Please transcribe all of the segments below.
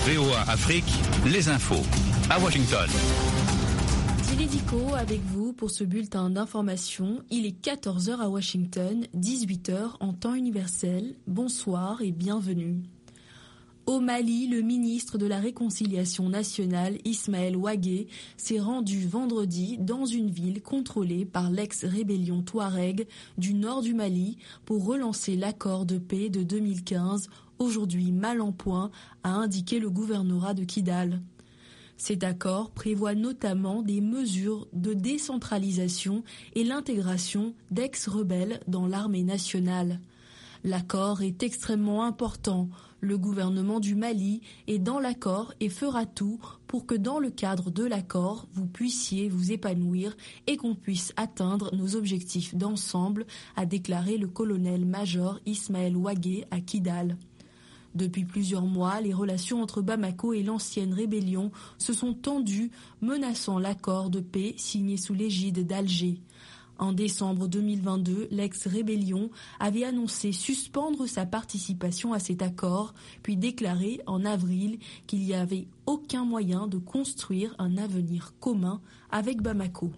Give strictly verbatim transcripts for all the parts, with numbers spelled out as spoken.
V O A Afrique, les infos à Washington. Dilédico avec vous pour ce bulletin d'information. Il est quatorze heures à Washington, dix-huit heures en temps universel. Bonsoir et bienvenue. Au Mali, le ministre de la Réconciliation nationale, Ismaël Ouagué, s'est rendu vendredi dans une ville contrôlée par l'ex-rébellion Touareg du nord du Mali pour relancer l'accord de paix de deux mille quinze, aujourd'hui mal en point, a indiqué le gouvernorat de Kidal. Cet accord prévoit notamment des mesures de décentralisation et l'intégration d'ex-rebelles dans l'armée nationale. L'accord est extrêmement important. Le gouvernement du Mali est dans l'accord et fera tout pour que dans le cadre de l'accord, vous puissiez vous épanouir et qu'on puisse atteindre nos objectifs d'ensemble, a déclaré le colonel-major Ismaël Ouagué à Kidal. Depuis plusieurs mois, les relations entre Bamako et l'ancienne rébellion se sont tendues, menaçant l'accord de paix signé sous l'égide d'Alger. En décembre deux mille vingt-deux, l'ex-rébellion avait annoncé suspendre sa participation à cet accord, puis déclaré en avril qu'il n'y avait aucun moyen de construire un avenir commun avec Bamako.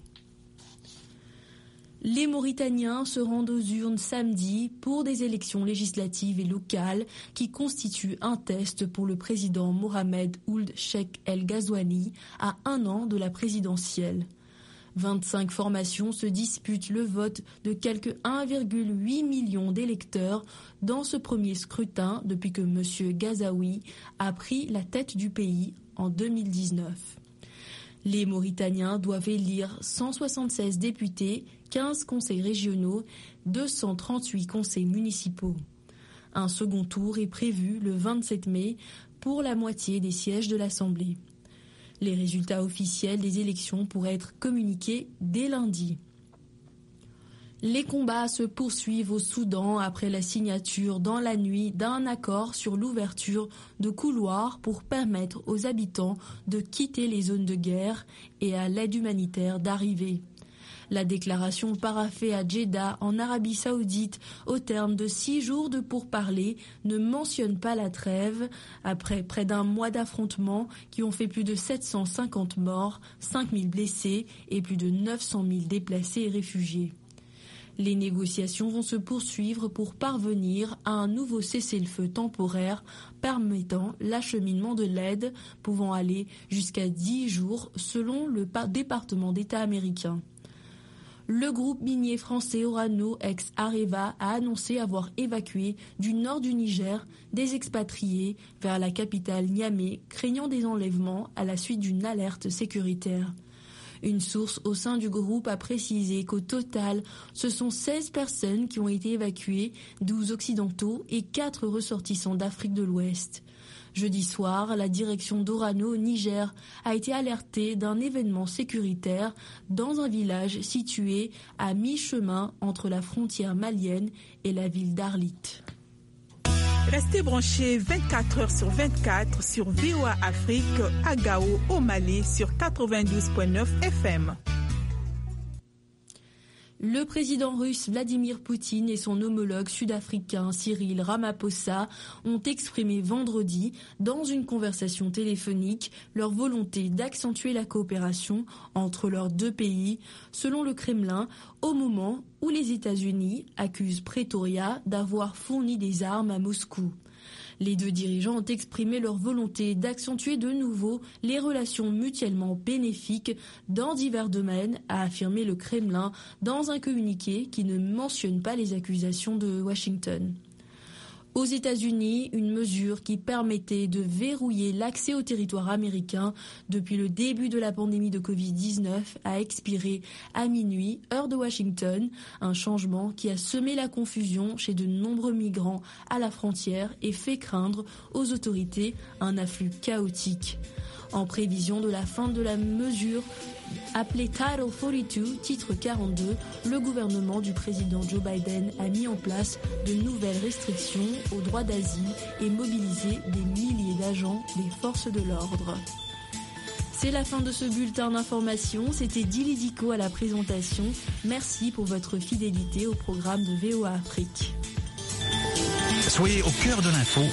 Les Mauritaniens se rendent aux urnes samedi pour des élections législatives et locales qui constituent un test pour le président Mohamed Ould Cheikh El Ghazouani à un an de la présidentielle. vingt-cinq formations se disputent le vote de quelques un virgule huit million d'électeurs dans ce premier scrutin depuis que M. Ghazouani a pris la tête du pays en deux mille dix-neuf. Les Mauritaniens doivent élire cent soixante-seize députés, quinze conseils régionaux, deux cent trente-huit conseils municipaux. Un second tour est prévu le vingt-sept mai pour la moitié des sièges de l'Assemblée. Les résultats officiels des élections pourraient être communiqués dès lundi. Les combats se poursuivent au Soudan après la signature dans la nuit d'un accord sur l'ouverture de couloirs pour permettre aux habitants de quitter les zones de guerre et à l'aide humanitaire d'arriver. La déclaration paraphée à Djeddah, en Arabie Saoudite, au terme de six jours de pourparlers, ne mentionne pas la trêve, après près d'un mois d'affrontements qui ont fait plus de sept cent cinquante morts, cinq mille blessés et plus de neuf cent mille déplacés et réfugiés. Les négociations vont se poursuivre pour parvenir à un nouveau cessez-le-feu temporaire permettant l'acheminement de l'aide, pouvant aller jusqu'à dix jours selon le département d'État américain. Le groupe minier français Orano ex-Areva a annoncé avoir évacué du nord du Niger des expatriés vers la capitale Niamey, craignant des enlèvements à la suite d'une alerte sécuritaire. Une source au sein du groupe a précisé qu'au total, ce sont seize personnes qui ont été évacuées, douze occidentaux et quatre ressortissants d'Afrique de l'Ouest. Jeudi soir, la direction d'Orano au Niger a été alertée d'un événement sécuritaire dans un village situé à mi-chemin entre la frontière malienne et la ville d'Arlit. Restez branchés vingt-quatre heures sur vingt-quatre sur V O A Afrique à Gao au Mali sur quatre-vingt-douze virgule neuf F M. Le président russe Vladimir Poutine et son homologue sud-africain Cyril Ramaphosa ont exprimé vendredi, dans une conversation téléphonique, leur volonté d'accentuer la coopération entre leurs deux pays, selon le Kremlin, au moment où les États-Unis accusent Pretoria d'avoir fourni des armes à Moscou. Les deux dirigeants ont exprimé leur volonté d'accentuer de nouveau les relations mutuellement bénéfiques dans divers domaines, a affirmé le Kremlin dans un communiqué qui ne mentionne pas les accusations de Washington. Aux États-Unis, une mesure qui permettait de verrouiller l'accès au territoire américain depuis le début de la pandémie de covid dix-neuf a expiré à minuit, heure de Washington, un changement qui a semé la confusion chez de nombreux migrants à la frontière et fait craindre aux autorités un afflux chaotique. En prévision de la fin de la mesure appelée Title quarante-deux, titre quarante-deux, le gouvernement du président Joe Biden a mis en place de nouvelles restrictions aux droits d'asile et mobilisé des milliers d'agents des forces de l'ordre. C'est la fin de ce bulletin d'information. C'était Dilédico à la présentation. Merci pour votre fidélité au programme de V O A Afrique. Soyez au cœur de l'info